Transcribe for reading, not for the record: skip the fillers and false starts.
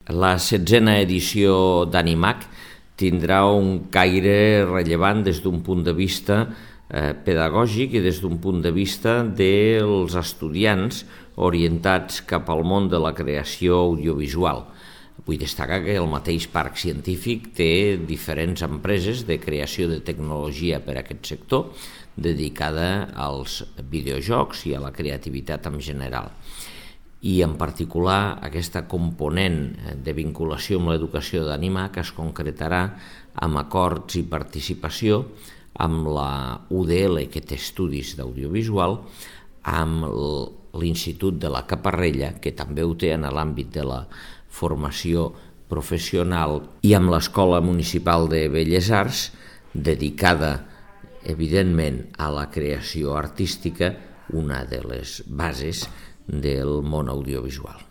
La 16a edició d'Animac tindrà un caire rellevant des d'un punt de vista pedagògic i des d'un punt de vista dels estudiants orientats cap al món de la creació audiovisual. Vull destacar que el mateix parc científic té diferents empreses de creació de tecnologia per a aquest sector dedicada als videojocs i a la creativitat en general. I en particular aquesta component de vinculació amb l'educació d'Animac es concretarà amb acords i participació amb la UDL, que té estudis d'audiovisual, amb l'Institut de la Caparrella, que també ho té en l'àmbit de la formació professional, i amb l'Escola Municipal de Belles Arts, dedicada, evidentment, a la creació artística, una de les bases del món audiovisual.